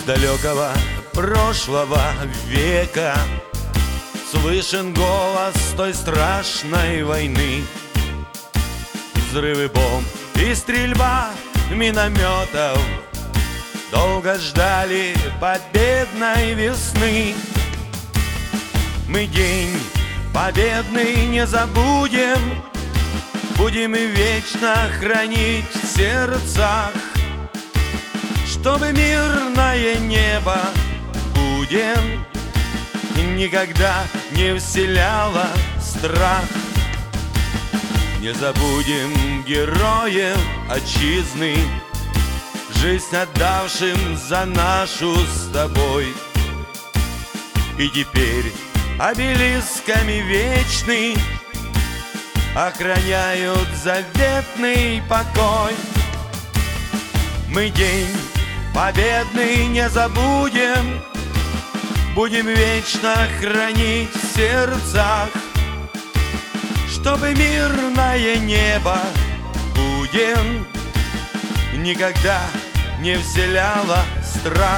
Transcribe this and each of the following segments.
Из далекого прошлого века слышен голос той страшной войны. Взрывы бомб и стрельба минометов долго ждали победной весны. Мы день победный не забудем, будем и вечно хранить в сердцах, чтобы мирное небо будем никогда не вселяло страх. Не забудем героев отчизны, жизнь отдавшим за нашу с тобой. И теперь обелисками вечный охраняют заветный покой. Мы день победный не забудем, будем вечно хранить в сердцах, чтобы мирное небо будем никогда не вселяло страх.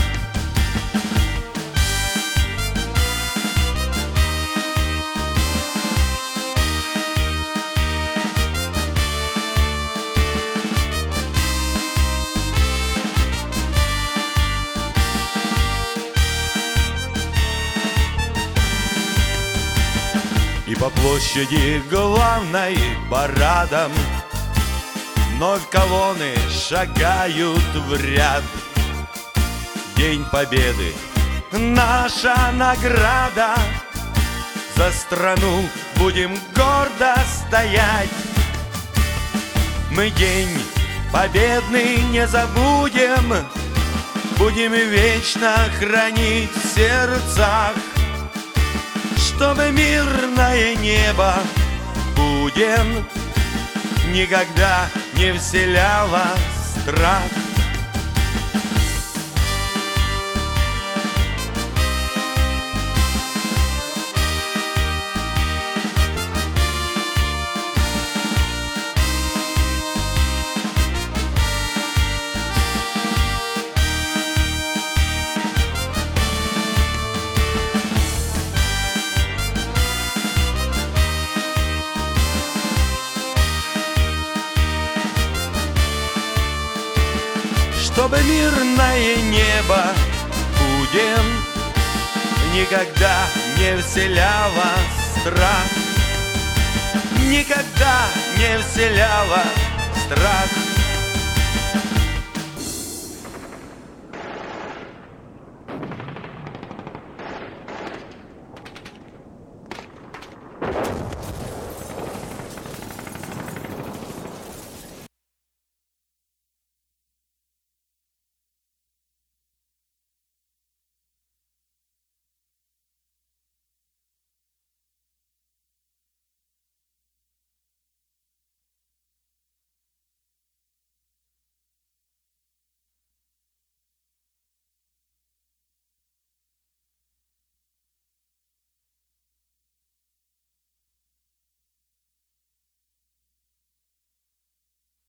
И по площади главной парадом вновь колонны шагают в ряд. День Победы — наша награда, за страну будем гордо стоять. Мы день победный не забудем, будем вечно хранить в сердцах, чтобы мирное небо будем никогда не вселяло страх. Чтобы мирное небо будем никогда не вселяло страх, никогда не вселяло страх.